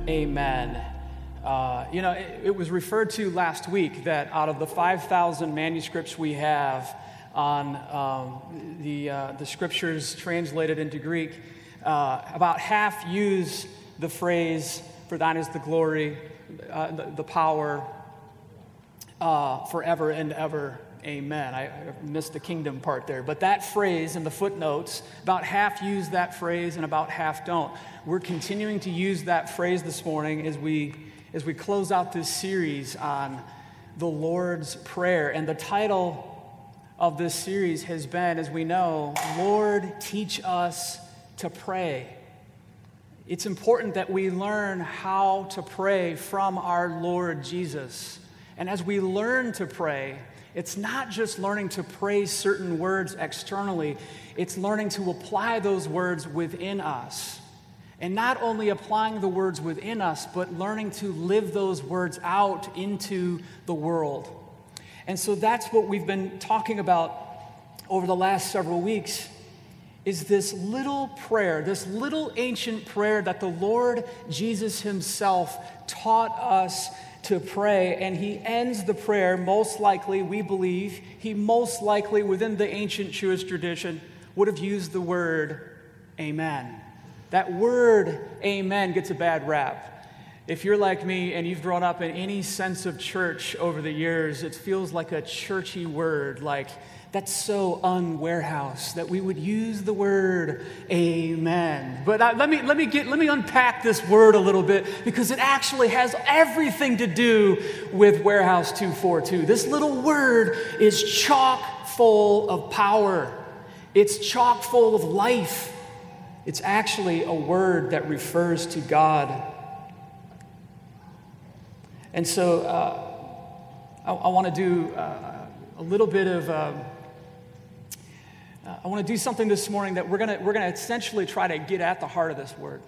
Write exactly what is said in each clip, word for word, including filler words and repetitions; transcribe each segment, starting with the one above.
Amen. Uh, you know, it, it was referred to last week that out of the five thousand manuscripts we have on um, the, uh, the scriptures translated into Greek, uh, about half use the phrase, "For thine is the glory, uh, the, the power, uh, forever and ever. Amen." I, I missed the kingdom part there. But that phrase in the footnotes, about half use that phrase and about half don't. We're continuing to use that phrase this morning as we as we close out this series on the Lord's Prayer. And the title of this series has been, as we know, Lord, Teach Us to Pray. It's important that we learn how to pray from our Lord Jesus. And as we learn to pray, it's not just learning to pray certain words externally, it's learning to apply those words within us. And not only applying the words within us, but learning to live those words out into the world. And so that's what we've been talking about over the last several weeks, is this little prayer, this little ancient prayer that the Lord Jesus himself taught us to pray. And he ends the prayer, most likely, we believe, he most likely, within the ancient Jewish tradition, would have used the word amen. That word amen gets a bad rap. If you're like me and you've grown up in any sense of church over the years, it feels like a churchy word, like that's so un-warehouse that we would use the word amen. But uh, let me let me get let me unpack this word a little bit, because it actually has everything to do with Warehouse two forty-two. This little word is chock full of power. It's chock full of life. It's actually a word that refers to God. And so uh, I, I want to do uh, a little bit of, uh, I want to do something this morning that we're going to we're going to essentially try to get at the heart of this word.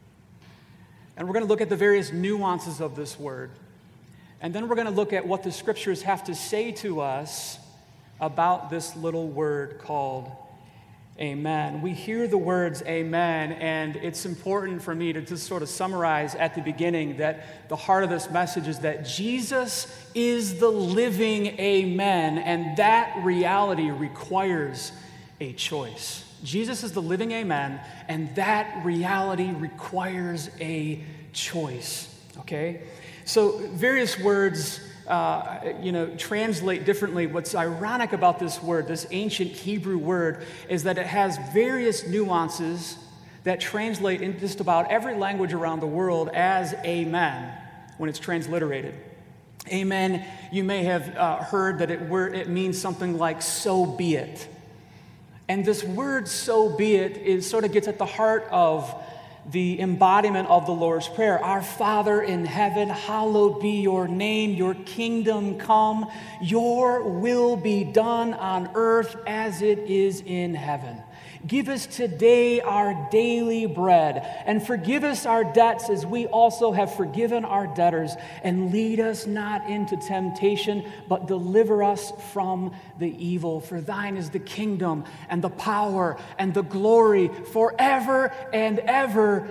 And we're going to look at the various nuances of this word. And then we're going to look at what the scriptures have to say to us about this little word called amen. We hear the words amen, and it's important for me to just sort of summarize at the beginning that the heart of this message is that Jesus is the living amen, and that reality requires a choice. Jesus is the living amen, and that reality requires a choice, okay? So various words Uh, you know, translate differently. What's ironic about this word, this ancient Hebrew word, is that it has various nuances that translate in just about every language around the world as amen when it's transliterated. Amen, you may have uh, heard that it, word, it means something like so be it. And this word so be it is sort of gets at the heart of the embodiment of the Lord's Prayer. Our Father in heaven, hallowed be your name, your kingdom come, your will be done on earth as it is in heaven. Give us today our daily bread, and forgive us our debts as we also have forgiven our debtors, and lead us not into temptation, but deliver us from the evil. For thine is the kingdom and the power and the glory forever and ever.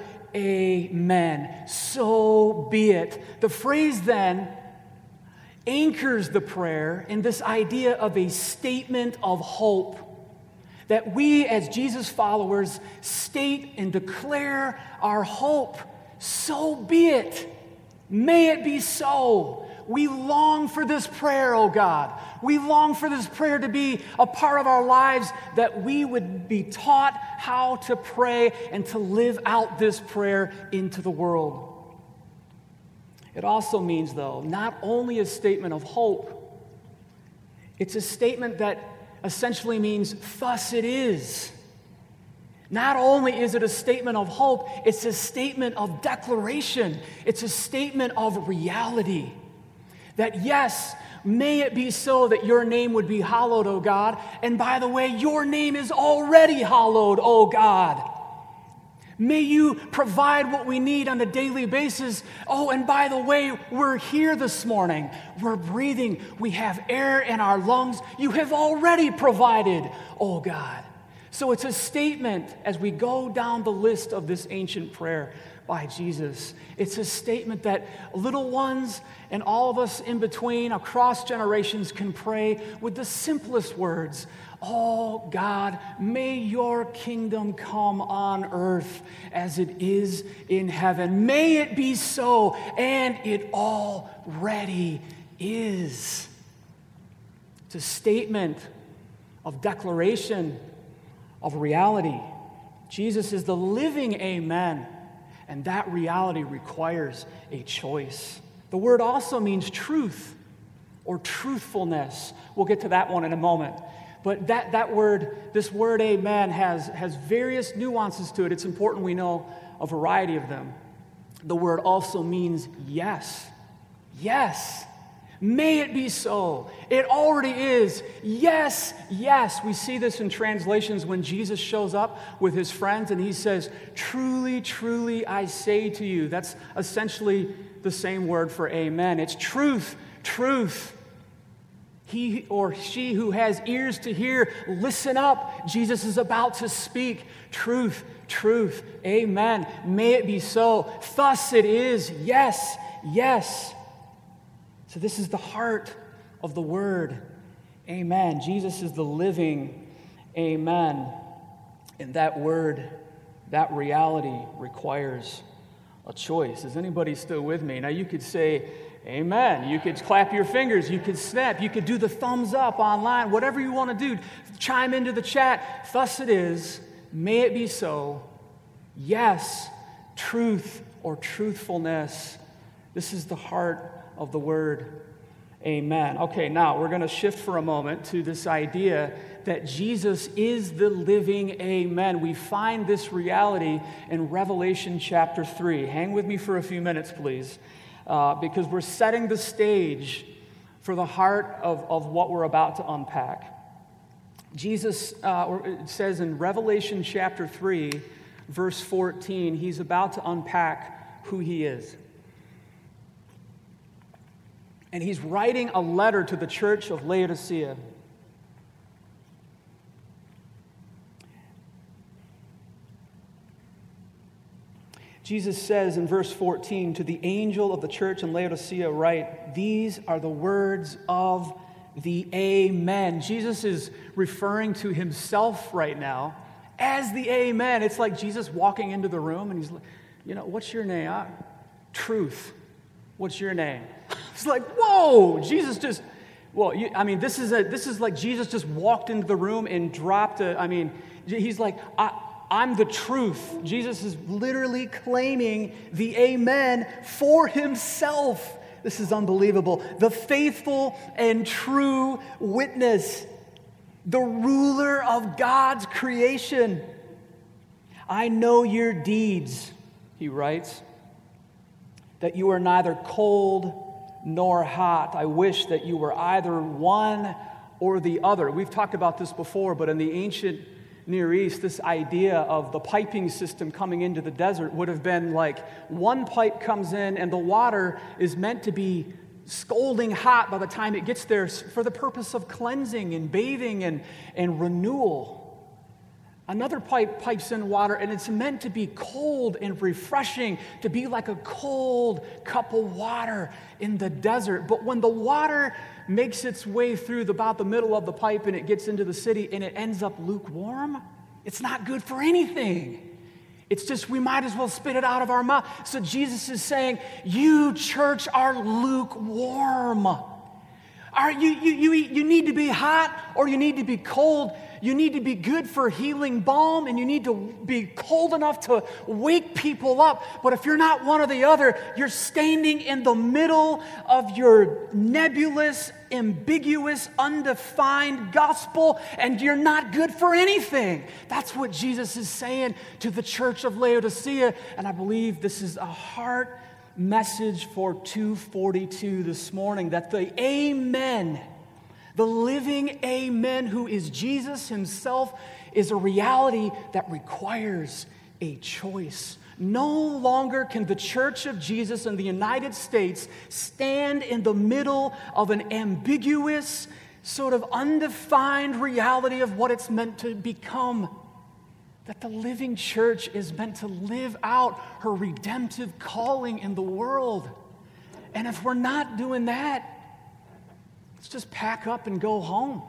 Amen. So be it. The phrase then anchors the prayer in this idea of a statement of hope, that we as Jesus followers state and declare our hope. So be it. May it be so. We long for this prayer, oh God. We long for this prayer to be a part of our lives, that we would be taught how to pray and to live out this prayer into the world. It also means, though, not only a statement of hope, it's a statement that essentially means, thus it is. Not only is it a statement of hope, it's a statement of declaration. It's a statement of reality. That yes, may it be so that your name would be hallowed, O God. And by the way, your name is already hallowed, O God. May you provide what we need on a daily basis. Oh, and by the way, we're here this morning. We're breathing. We have air in our lungs. You have already provided, oh God. So it's a statement as we go down the list of this ancient prayer. by Jesus. It's a statement that little ones and all of us in between across generations can pray with the simplest words. Oh God, may your kingdom come on earth as it is in heaven. May it be so, and it already is. It's a statement of declaration of reality. Jesus is the living amen, and that reality requires a choice. The word also means truth or truthfulness. We'll get to that one in a moment. But that, that word, this word amen, has, has various nuances to it. It's important we know a variety of them. The word also means yes. Yes. May it be so. It already is. Yes, yes. We see this in translations when Jesus shows up with his friends and he says, truly, truly, I say to you. That's essentially the same word for amen. It's truth, truth. He or she who has ears to hear, listen up. Jesus is about to speak truth, truth. Amen. May it be so. Thus it is. Yes, yes. So this is the heart of the word. Amen. Jesus is the living amen. And that word, that reality requires a choice. Is anybody still with me? Now you could say, amen. You could clap your fingers. You could snap. You could do the thumbs up online. Whatever you want to do. Chime into the chat. Thus it is. May it be so. Yes. Truth or truthfulness. This is the heart of the word amen. Okay, now we're going to shift for a moment to this idea that Jesus is the living amen. We find this reality in Revelation chapter three. Hang with me for a few minutes, please, uh, because we're setting the stage for the heart of, of what we're about to unpack. Jesus, uh, it says in Revelation chapter three, verse fourteen, he's about to unpack who he is. And he's writing a letter to the church of Laodicea. Jesus says in verse fourteen, to the angel of the church in Laodicea write, these are the words of the amen. Jesus is referring to himself right now as the amen. It's like Jesus walking into the room and he's like, you know, what's your name? Uh, truth. What's your name? It's like, whoa, Jesus just, well, you, I mean, this is a, this is like Jesus just walked into the room and dropped a, I mean, he's like, I, I'm the truth. Jesus is literally claiming the amen for himself. This is unbelievable. The faithful and true witness, the ruler of God's creation. I know your deeds, he writes, that you are neither cold nor hot. I wish that you were either one or the other. We've talked about this before, but in the ancient Near East, this idea of the piping system coming into the desert would have been like one pipe comes in and the water is meant to be scalding hot by the time it gets there for the purpose of cleansing and bathing and, and renewal. Another pipe pipes in water, and it's meant to be cold and refreshing, to be like a cold cup of water in the desert. But when the water makes its way through the, about the middle of the pipe and it gets into the city and it ends up lukewarm, it's not good for anything. It's just, we might as well spit it out of our mouth. So Jesus is saying, you, church, are lukewarm. Are you, you, you, you need to be hot or you need to be cold. You need to be good for healing balm, and you need to be cold enough to wake people up. But if you're not one or the other, you're standing in the middle of your nebulous, ambiguous, undefined gospel, and you're not good for anything. That's what Jesus is saying to the church of Laodicea, and I believe this is a heart message for two forty-two this morning, that the amen, the living amen, who is Jesus himself, is a reality that requires a choice. No longer can the church of Jesus in the United States stand in the middle of an ambiguous, sort of undefined reality of what it's meant to become. that the living church is meant to live out her redemptive calling in the world. And if we're not doing that, let's just pack up and go home.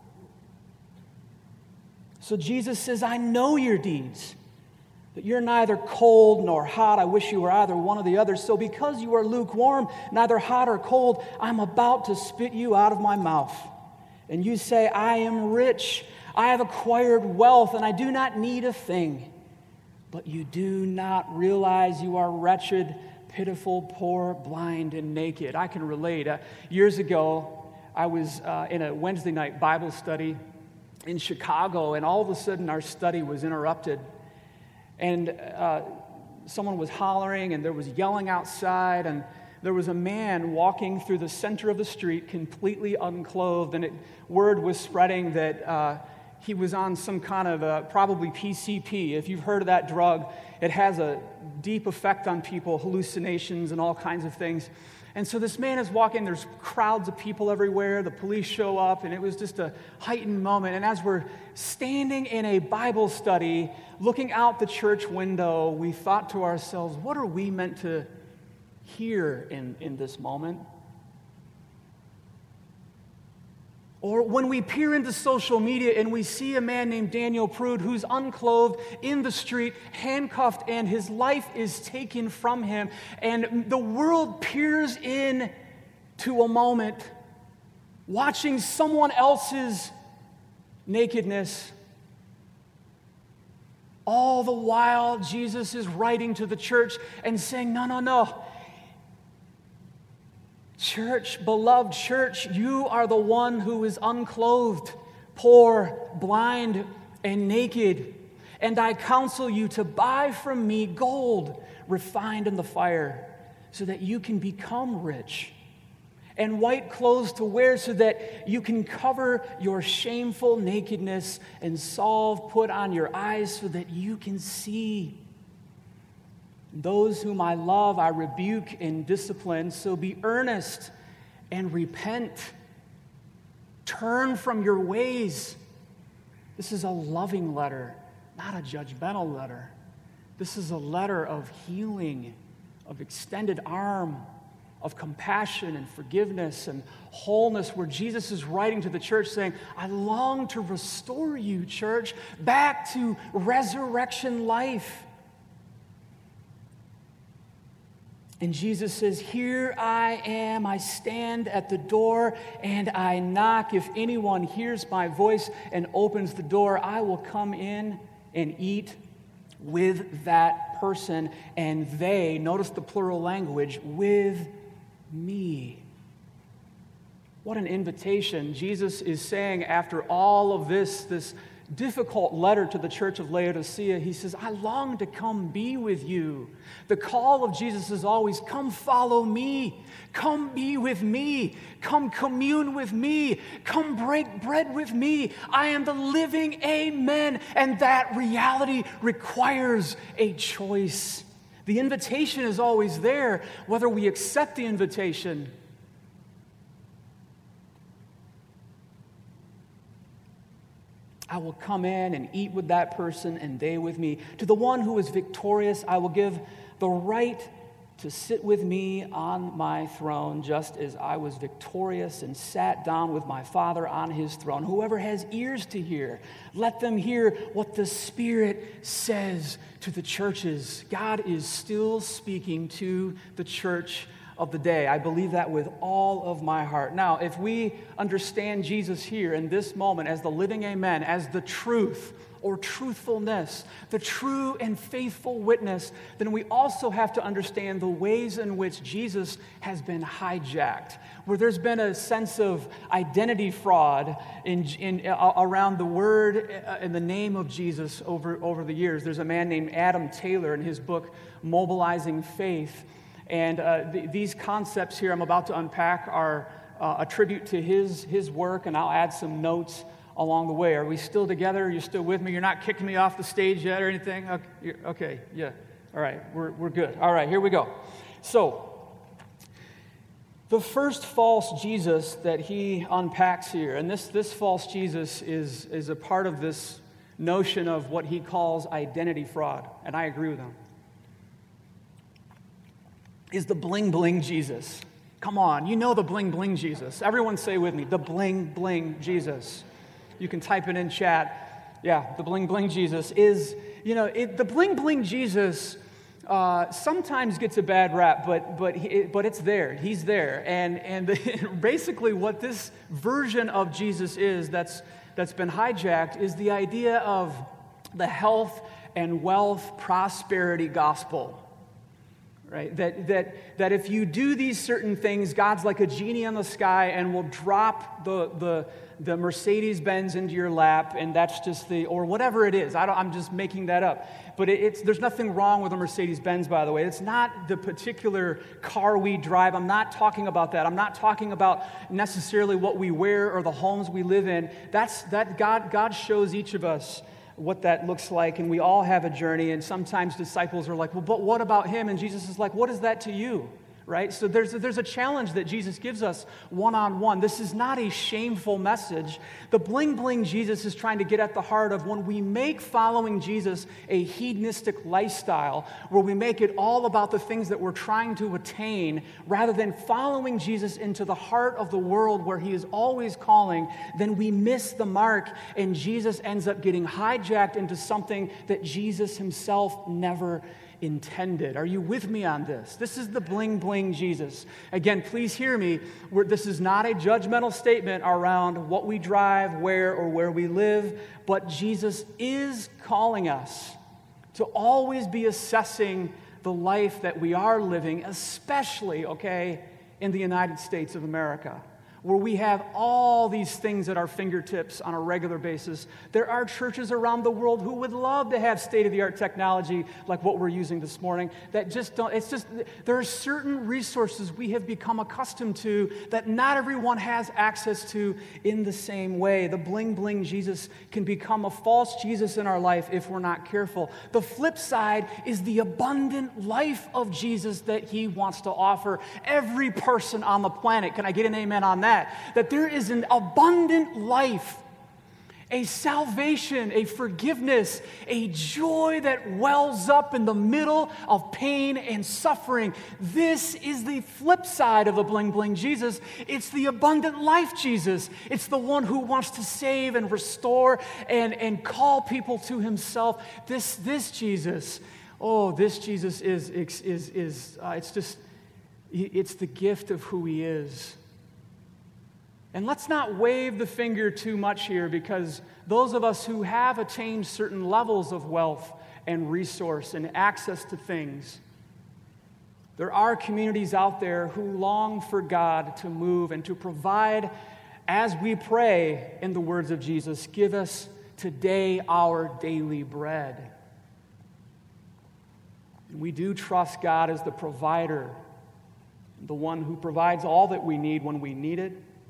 So Jesus says, I know your deeds, that you're neither cold nor hot. I wish you were either one or the other. So because you are lukewarm, neither hot or cold, I'm about to spit you out of my mouth. And you say, I am rich, I have acquired wealth, and I do not need a thing. But you do not realize you are wretched, pitiful, poor, blind, and naked. I can relate. Uh, years ago, I was uh, in a Wednesday night Bible study in Chicago, and all of a sudden our study was interrupted. And uh, someone was hollering, and there was yelling outside, and there was a man walking through the center of the street completely unclothed, and it, word was spreading that uh, he was on some kind of a, probably P C P. If you've heard of that drug, it has a deep effect on people, hallucinations and all kinds of things. And so this man is walking, there's crowds of people everywhere, the police show up, and it was just a heightened moment. And as we're standing in a Bible study, looking out the church window, we thought to ourselves, what are we meant to hear in, in this moment? Or when we peer into social media and we see a man named Daniel Prude who's unclothed in the street, handcuffed, and his life is taken from him, and the world peers in to a moment, watching someone else's nakedness. All the while, Jesus is writing to the church and saying, no, no, no. Church, beloved church, you are the one who is unclothed, poor, blind, and naked. And I counsel you to buy from me gold refined in the fire, so that you can become rich, and white clothes to wear, so that you can cover your shameful nakedness, and salve put on your eyes, so that you can see. Those whom I love, I rebuke and discipline, so be earnest and repent. Turn from your ways. This is a loving letter, not a judgmental letter. This is a letter of healing, of extended arm, of compassion and forgiveness and wholeness, where Jesus is writing to the church saying, I long to restore you, church, back to resurrection life. And Jesus says, here I am, I stand at the door and I knock. If anyone hears my voice and opens the door, I will come in and eat with that person, and they, notice the plural language, with me. What an invitation. Jesus is saying after all of this, this difficult letter to the church of Laodicea, he says, I long to come be with you. The call of Jesus is always, come follow me. Come be with me. Come commune with me. Come break bread with me. I am the living amen. And that reality requires a choice. The invitation is always there, whether we accept the invitation. I will come in and eat with that person, and they with me. To the one who is victorious, I will give the right to sit with me on my throne, just as I was victorious and sat down with my Father on his throne. Whoever has ears to hear, let them hear what the Spirit says to the churches. God is still speaking to the church of the day. I believe that with all of my heart. Now, if we understand Jesus here in this moment as the living amen, as the truth or truthfulness, the true and faithful witness, then we also have to understand the ways in which Jesus has been hijacked, where there's been a sense of identity fraud in, in uh, around the word and the name of Jesus over, over the years. There's a man named Adam Taylor in his book, Mobilizing Faith. And uh, th- these concepts here I'm about to unpack are uh, a tribute to his, his work, and I'll add some notes along the way. Are we still together? You're still with me? You're not kicking me off the stage yet or anything? Okay, okay, yeah. All right, we're, we're good. All right, here we go. So, the first false Jesus that he unpacks here, and this, this false Jesus is, is a part of this notion of what he calls identity fraud, and I agree with him, is the bling bling Jesus. Come on, you know the bling bling Jesus. Everyone say with me, the bling bling Jesus. You can type it in chat. Yeah, the bling bling Jesus is, you know, it, the bling bling Jesus uh, sometimes gets a bad rap, but but he, but it's there. He's there, and and the, basically what this version of Jesus is that's that's been hijacked is the idea of the health and wealth prosperity gospel. Right? That, that, that if you do these certain things, God's like a genie in the sky and will drop the, the, the Mercedes-Benz into your lap, and that's just the, or whatever it is. I don't, I'm just making that up. But it, it's, there's nothing wrong with a Mercedes-Benz, by the way. It's not the particular car we drive. I'm not talking about that. I'm not talking about necessarily what we wear or the homes we live in. That's, that God, God shows each of us what that looks like, and we all have a journey, and sometimes disciples are like, well, but what about him? And Jesus is like, what is that to you? Right? So there's a, there's a challenge that Jesus gives us one-on-one. This is not a shameful message. The bling bling Jesus is trying to get at the heart of when we make following Jesus a hedonistic lifestyle, where we make it all about the things that we're trying to attain, rather than following Jesus into the heart of the world where he is always calling, then we miss the mark, and Jesus ends up getting hijacked into something that Jesus himself never intended. Are you with me on this? This is the bling bling Jesus. Again, please hear me. We're, this is not a judgmental statement around what we drive, where, or where we live, but Jesus is calling us to always be assessing the life that we are living, especially, okay, in the United States of America, where we have all these things at our fingertips on a regular basis. There are churches around the world who would love to have state-of-the-art technology like what we're using this morning that just don't, it's just, there are certain resources we have become accustomed to that not everyone has access to in the same way. The bling-bling Jesus can become a false Jesus in our life if we're not careful. The flip side is the abundant life of Jesus that he wants to offer every person on the planet. Can I get an amen on that? That there is an abundant life, a salvation, a forgiveness, a joy that wells up in the middle of pain and suffering. This is the flip side of the bling bling Jesus. It's the abundant life Jesus. It's the one who wants to save and restore and, and call people to himself. This, this Jesus, oh, this Jesus is, is, is, is uh, it's just, it's the gift of who he is. And let's not wave the finger too much here, because those of us who have attained certain levels of wealth and resource and access to things, there are communities out there who long for God to move and to provide, as we pray in the words of Jesus, give us today our daily bread. And we do trust God as the provider, the one who provides all that we need when we need it.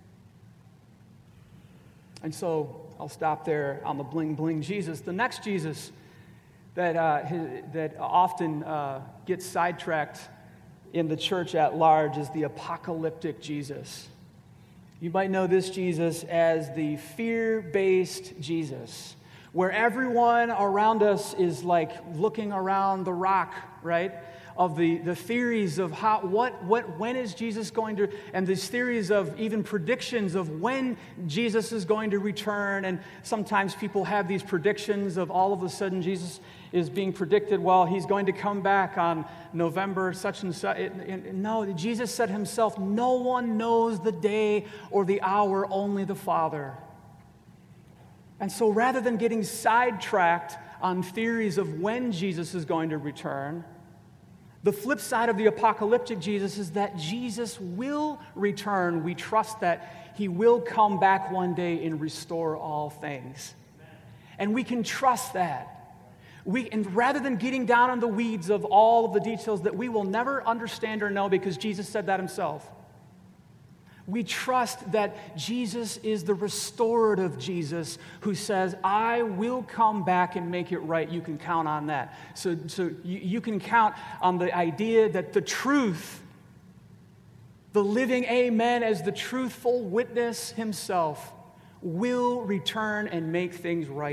And so I'll stop there on the bling bling Jesus. The next Jesus that uh, that often uh, gets sidetracked in the church at large is the apocalyptic Jesus. You might know this Jesus as the fear-based Jesus, where everyone around us is like looking around the rock, right? Of the, the theories of how, what, what, when is Jesus going to, and these theories of even predictions of when Jesus is going to return. And sometimes people have these predictions of all of a sudden Jesus is being predicted, well, he's going to come back on November such and such. It, it, no, Jesus said himself, no one knows the day or the hour, only the Father. And so rather than getting sidetracked on theories of when Jesus is going to return, the flip side of the apocalyptic Jesus is that Jesus will return. We trust that he will come back one day and restore all things. And we can trust that. We, and rather than getting down in the weeds of all of the details that we will never understand or know, because Jesus said that himself, we trust that Jesus is the restorative Jesus who says, I will come back and make it right. You can count on that. So, so you, you can count on the idea that the truth, the living amen as the truthful witness himself, will return and make things right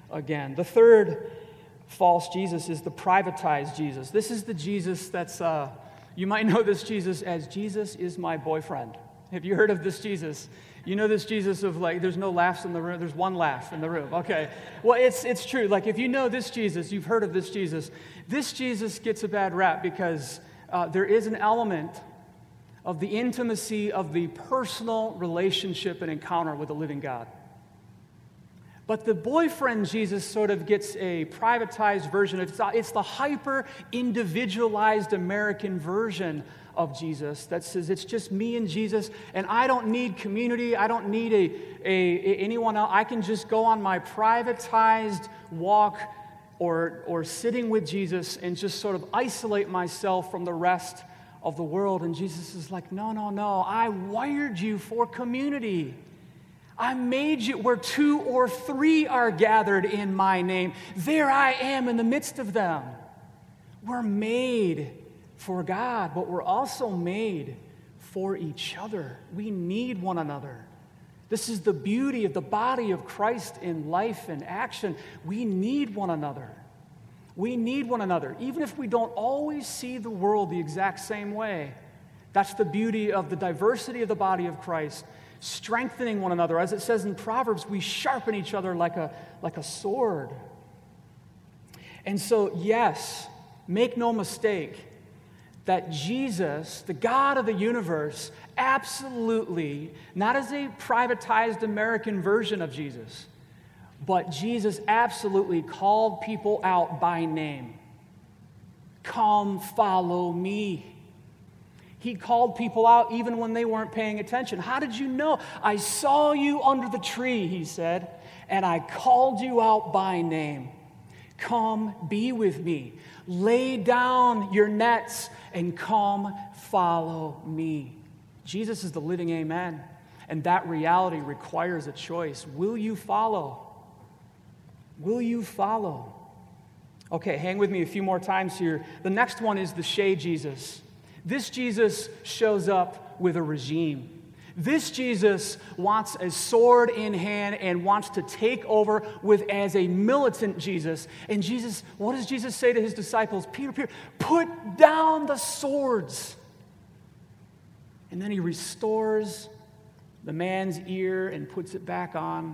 again. The third false Jesus is the privatized Jesus. This is the Jesus that's, uh, you might know this Jesus as Jesus is my boyfriend. Have you heard of this Jesus? You know this Jesus of like, there's no laughs in the room. There's one laugh in the room. Okay. Well, it's it's true. Like if you know this Jesus, you've heard of this Jesus. This Jesus gets a bad rap because uh, there is an element of the intimacy of the personal relationship and encounter with the living God. But the boyfriend Jesus sort of gets a privatized version. It's, it's the hyper-individualized American version of Jesus that says it's just me and Jesus, and I don't need community. I don't need a, a, a anyone else. I can just go on my privatized walk or, or sitting with Jesus and just sort of isolate myself from the rest of the world. And Jesus is like, no, no, no. I wired you for community. I made you where two or three are gathered in my name. There I am in the midst of them. We're made for God, but we're also made for each other. We need one another. This is the beauty of the body of Christ in life and action. We need one another. We need one another, even if we don't always see the world the exact same way. That's the beauty of the diversity of the body of Christ, strengthening one another. As it says in Proverbs, we sharpen each other like a, like a sword. And so, yes, make no mistake that Jesus, the God of the universe, absolutely, not as a privatized American version of Jesus, but Jesus absolutely called people out by name. Come, follow me. He called people out even when they weren't paying attention. How did you know? I saw you under the tree, he said, and I called you out by name. Come, be with me. Lay down your nets and come, follow me. Jesus is the living amen, and that reality requires a choice. Will you follow? Will you follow? Okay, hang with me a few more times here. The next one is the shade Jesus. This Jesus shows up with a regime. This Jesus wants a sword in hand and wants to take over with as a militant Jesus. And Jesus, what does Jesus say to his disciples? Peter, Peter, put down the swords. And then he restores the man's ear and puts it back on.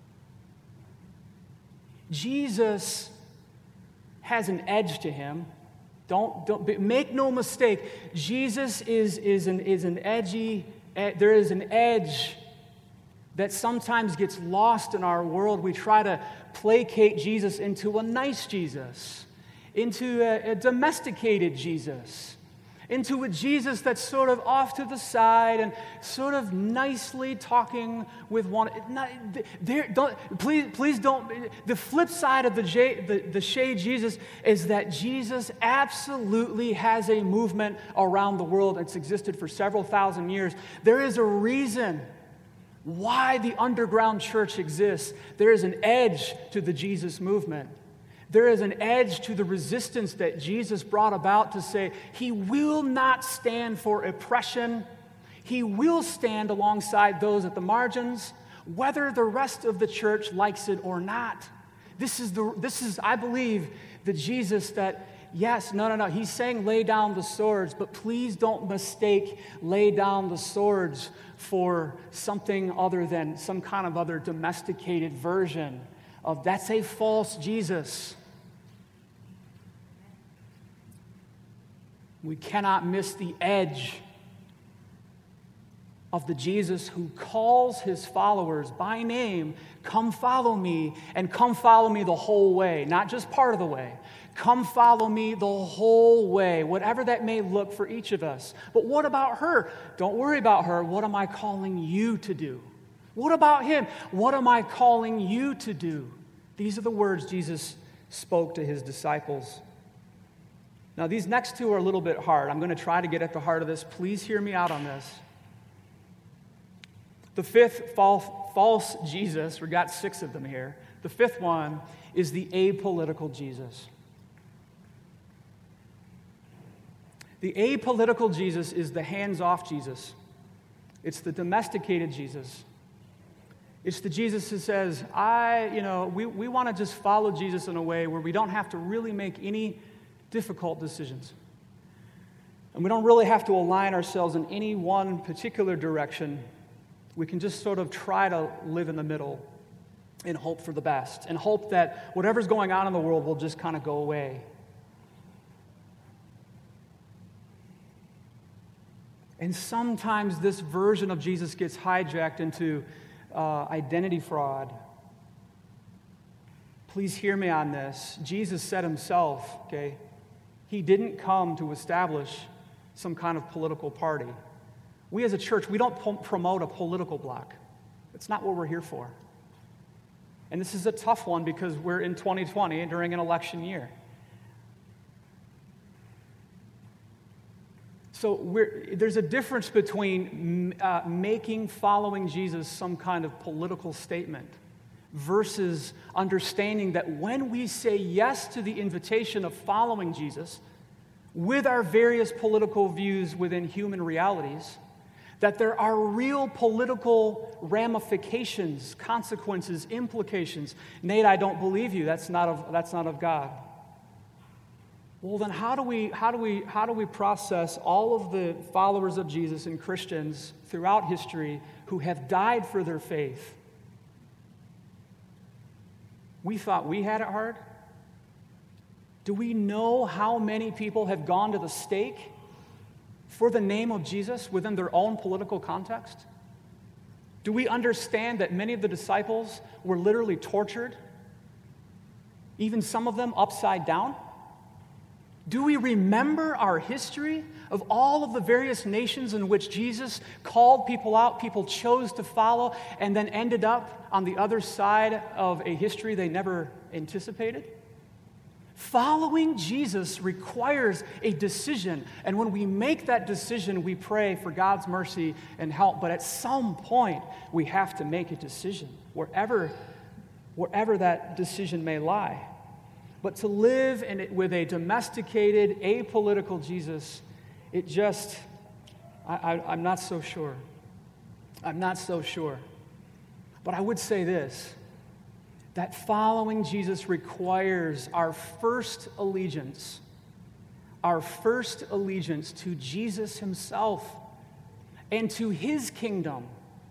Jesus has an edge to him. Don't, don't make no mistake. Jesus is, is, an, is an edgy, there is an edge that sometimes gets lost in our world. We try to placate Jesus into a nice Jesus, into a, a domesticated Jesus, into a Jesus that's sort of off to the side and sort of nicely talking with one. Not, there, don't, please, please don't. The flip side of the, the, the shade Jesus is that Jesus absolutely has a movement around the world. It's existed for several thousand years. There is a reason why the underground church exists. There is an edge to the Jesus movement. There is an edge to the resistance that Jesus brought about to say he will not stand for oppression. He will stand alongside those at the margins, whether the rest of the church likes it or not. This is, the, this is, I believe, the Jesus that, yes, no, no, no, he's saying lay down the swords, but please don't mistake lay down the swords for something other than some kind of other domesticated version of that's a false Jesus. We cannot miss the edge of the Jesus who calls his followers by name, come follow me, and come follow me the whole way, not just part of the way. Come follow me the whole way, whatever that may look for each of us. But what about her? Don't worry about her. What am I calling you to do? What about him? What am I calling you to do? These are the words Jesus spoke to his disciples. Now, these next two are a little bit hard. I'm going to try to get at the heart of this. Please hear me out on this. The fifth false, false Jesus, we got six of them here. The fifth one is the apolitical Jesus. The apolitical Jesus is the hands-off Jesus. It's the domesticated Jesus. It's the Jesus who says, I, you know, we, we want to just follow Jesus in a way where we don't have to really make any difficult decisions. And we don't really have to align ourselves in any one particular direction. We can just sort of try to live in the middle and hope for the best, and hope that whatever's going on in the world will just kind of go away. And sometimes this version of Jesus gets hijacked into uh, identity fraud. Please hear me on this. Jesus said himself, okay, he didn't come to establish some kind of political party. We as a church, we don't po- promote a political bloc. That's not what we're here for. And this is a tough one because we're in twenty twenty during an election year. So we're, there's a difference between uh, making following Jesus some kind of political statement versus understanding that when we say yes to the invitation of following Jesus with our various political views within human realities, that there are real political ramifications, consequences, implications. Nate, I don't believe you. That's not of, that's not of God. Well, then how do we how do we how do we process all of the followers of Jesus and Christians throughout history who have died for their faith? We thought we had it hard. Do we know how many people have gone to the stake for the name of Jesus within their own political context? Do we understand that many of the disciples were literally tortured, even some of them upside down? Do we remember our history of all of the various nations in which Jesus called people out, people chose to follow, and then ended up on the other side of a history they never anticipated? Following Jesus requires a decision, and when we make that decision, we pray for God's mercy and help, but at some point, we have to make a decision, wherever, wherever that decision may lie. But to live in it with a domesticated, apolitical Jesus, it just, I, I, I'm not so sure. I'm not so sure. But I would say this, that following Jesus requires our first allegiance, our first allegiance to Jesus himself and to his kingdom,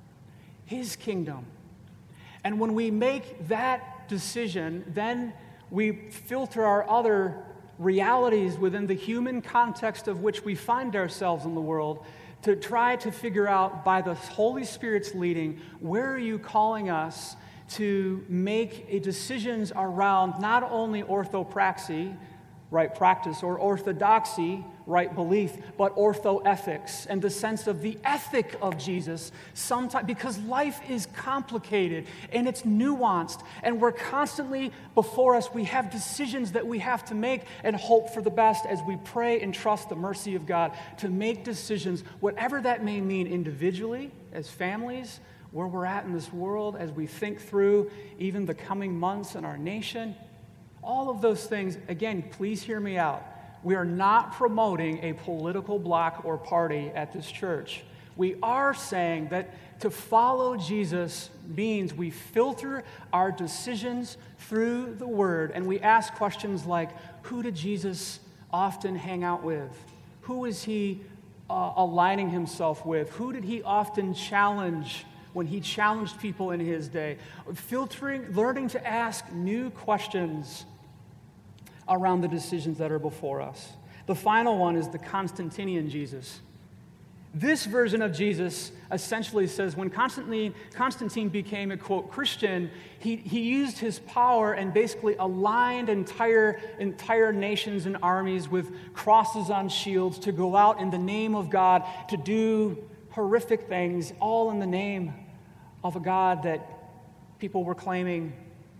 his kingdom. And when we make that decision, then we filter our other realities within the human context of which we find ourselves in the world to try to figure out, by the Holy Spirit's leading, where are you calling us to make a decisions around not only orthopraxy, right practice, or orthodoxy, right belief, but orthoethics, and the sense of the ethic of Jesus, sometimes because life is complicated and it's nuanced, and we're constantly before us, we have decisions that we have to make and hope for the best as we pray and trust the mercy of God to make decisions, whatever that may mean individually, as families, where we're at in this world, as we think through even the coming months in our nation. All of those things, again, please hear me out. We are not promoting a political bloc or party at this church. We are saying that to follow Jesus means we filter our decisions through the Word, and we ask questions like, who did Jesus often hang out with? Who is he uh, aligning himself with? Who did he often challenge when he challenged people in his day? Filtering, learning to ask new questions around the decisions that are before us. The final one is the Constantinian Jesus. This version of Jesus essentially says when Constantine, Constantine became a, quote, Christian, he, he used his power and basically aligned entire, entire nations and armies with crosses on shields to go out in the name of God to do horrific things, all in the name of a God that people were claiming.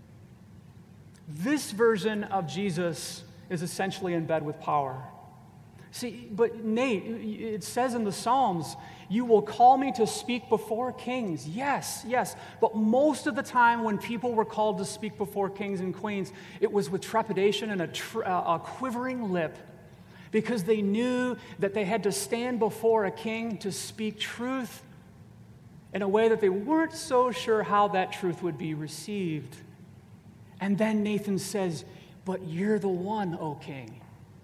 This version of Jesus is essentially in bed with power. See, but Nate, it says in the Psalms, you will call me to speak before kings. Yes, yes. But most of the time when people were called to speak before kings and queens, it was with trepidation and a, tr- a quivering lip, because they knew that they had to stand before a king to speak truth in a way that they weren't so sure how that truth would be received. And then Nathan says, "But you're the one, O king."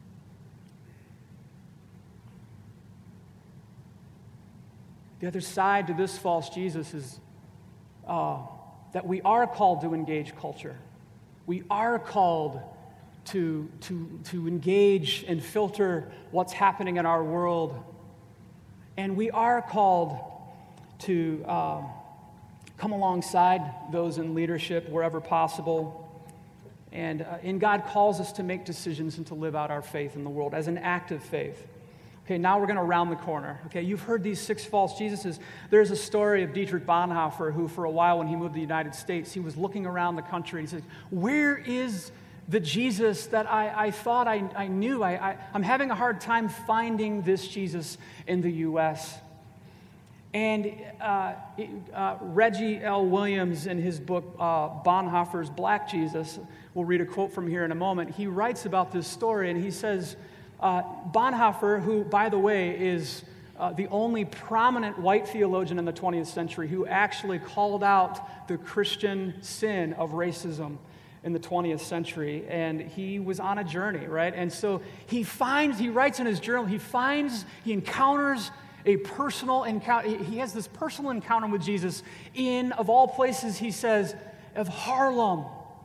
The other side to this false Jesus is uh, that we are called to engage culture. We are called to, to, to engage and filter what's happening in our world. And we are called to uh, come alongside those in leadership wherever possible. And, uh, and God calls us to make decisions and to live out our faith in the world as an active faith. Okay, now we're going to round the corner. Okay, you've heard these six false Jesuses. There's a story of Dietrich Bonhoeffer, who for a while when he moved to the United States, he was looking around the country and he said, "Where is the Jesus that I, I thought I, I knew? I, I, I'm having a hard time finding this Jesus in the U S" And uh, uh, Reggie L. Williams, in his book, uh, Bonhoeffer's Black Jesus, we'll read a quote from here in a moment. He writes about this story, and he says, uh, Bonhoeffer, who, by the way, is uh, the only prominent white theologian in the twentieth century who actually called out the Christian sin of racism in the twentieth century, and he was on a journey, right? And so he finds, he writes in his journal, he finds, he encounters a personal encounter. He has this personal encounter with Jesus in, of all places, he says, of Harlem.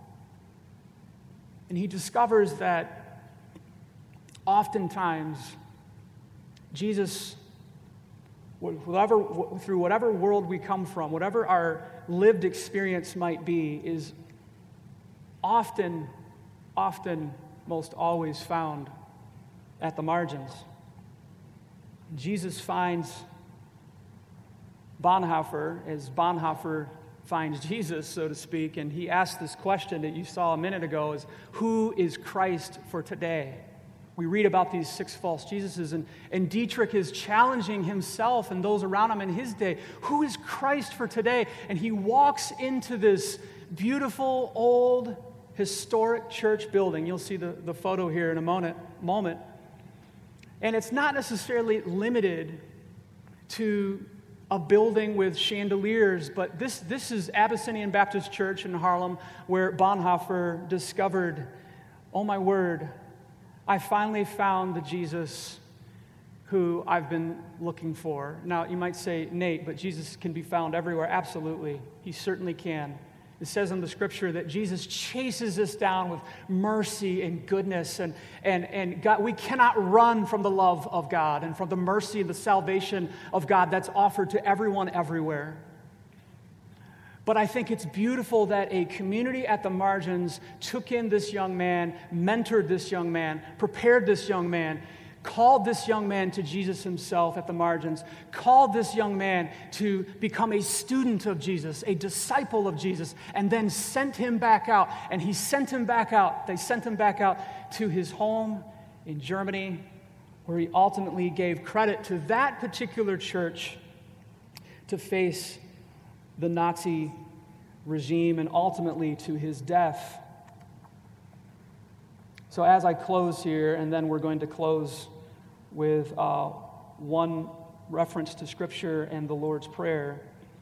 And he discovers that oftentimes Jesus, whatever, through whatever world we come from, whatever our lived experience might be, is often, often, most always found at the margins. Jesus finds Bonhoeffer as Bonhoeffer finds Jesus, so to speak, and he asks this question that you saw a minute ago, is who is Christ for today? We read about these six false Jesuses, and, and Dietrich is challenging himself and those around him in his day. Who is Christ for today? And he walks into this beautiful, old, historic church building. You'll see the, the photo here in a moment. moment. And it's not necessarily limited to a building with chandeliers, but this, this is Abyssinian Baptist Church in Harlem, where Bonhoeffer discovered, oh my word, I finally found the Jesus who I've been looking for. Now, you might say, Nate, but Jesus can be found everywhere. Absolutely, he certainly can. It says in the scripture that Jesus chases us down with mercy and goodness, and, and, and God, we cannot run from the love of God and from the mercy and the salvation of God that's offered to everyone everywhere. But I think it's beautiful that a community at the margins took in this young man, mentored this young man, prepared this young man, called this young man to Jesus himself at the margins, called this young man to become a student of Jesus, a disciple of Jesus, and then sent him back out. And he sent him back out. They sent him back out to his home in Germany, where he ultimately gave credit to that particular church to face the Nazi regime and ultimately to his death. So as I close here, and then we're going to close with uh, one reference to Scripture and the Lord's Prayer.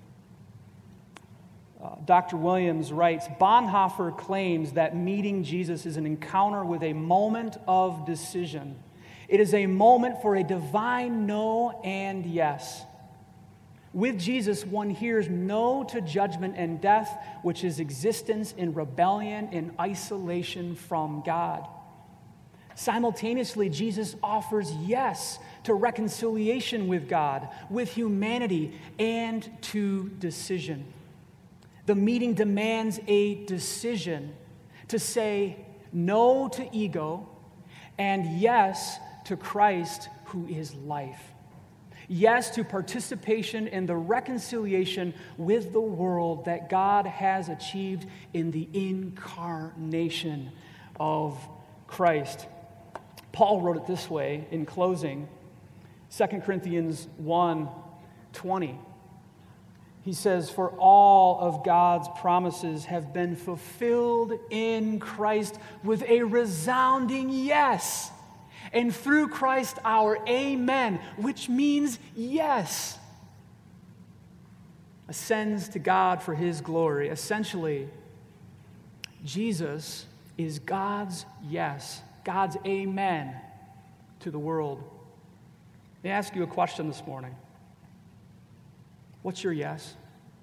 Uh, Doctor Williams writes, Bonhoeffer claims that meeting Jesus is an encounter with a moment of decision. It is a moment for a divine no and yes. With Jesus, one hears no to judgment and death, which is existence in rebellion and isolation from God. Simultaneously, Jesus offers yes to reconciliation with God, with humanity, and to decision. The meeting demands a decision to say no to ego and yes to Christ, who is life. Yes to participation in the reconciliation with the world that God has achieved in the incarnation of Christ. Paul wrote it this way in closing, Second Corinthians one twenty. He says, for all of God's promises have been fulfilled in Christ with a resounding yes. And through Christ our amen, which means yes. ascends to God for his glory. Essentially, Jesus is God's yes, God's amen to the world. Let me ask you a question this morning. What's your yes?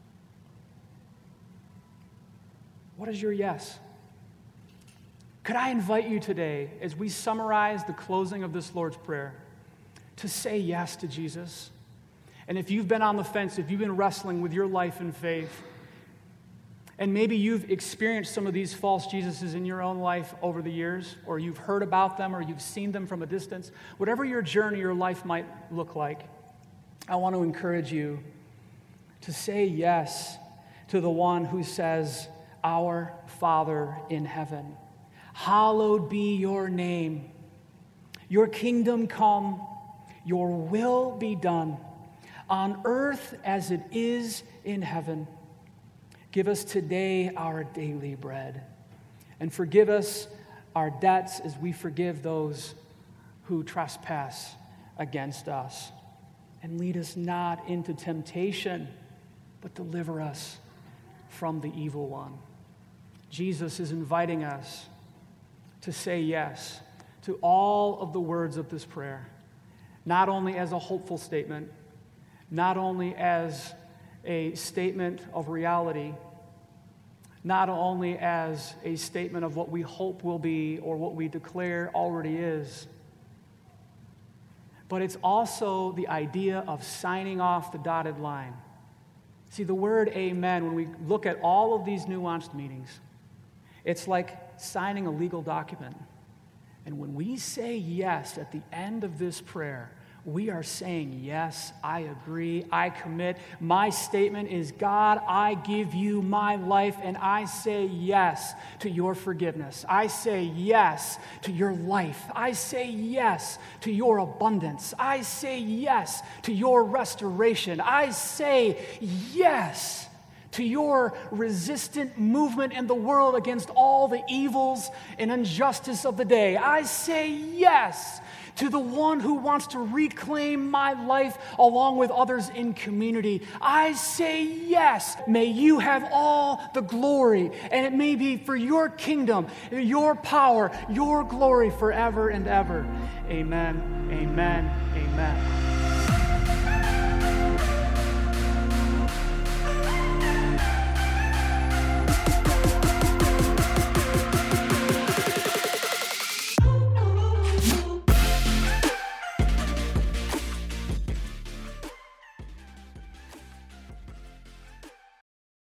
What is your yes? Could I invite you today, as we summarize the closing of this Lord's Prayer, to say yes to Jesus? And if you've been on the fence, if you've been wrestling with your life and faith, and maybe you've experienced some of these false Jesuses in your own life over the years, or you've heard about them, or you've seen them from a distance, whatever your journey, your life might look like, I want to encourage you to say yes to the one who says, "Our Father in heaven, hallowed be your name. Your kingdom come, your will be done, on earth as it is in heaven. Give us today our daily bread, and forgive us our debts as we forgive those who trespass against us. And lead us not into temptation, but deliver us from the evil one." Jesus is inviting us to say yes to all of the words of this prayer, not only as a hopeful statement, not only as a statement of reality, not only as a statement of what we hope will be or what we declare already is, but it's also the idea of signing off the dotted line. See, the word amen, when we look at all of these nuanced meanings, it's like signing a legal document. And when we say yes at the end of this prayer, we are saying, yes, I agree, I commit. My statement is, God, I give you my life, and I say yes to your forgiveness. I say yes to your life. I say yes to your abundance. I say yes to your restoration. I say yes to your resistant movement in the world against all the evils and injustice of the day. I say yes to the one who wants to reclaim my life along with others in community. I say yes. May you have all the glory, and it may be for your kingdom, your power, your glory forever and ever. Amen, amen, amen.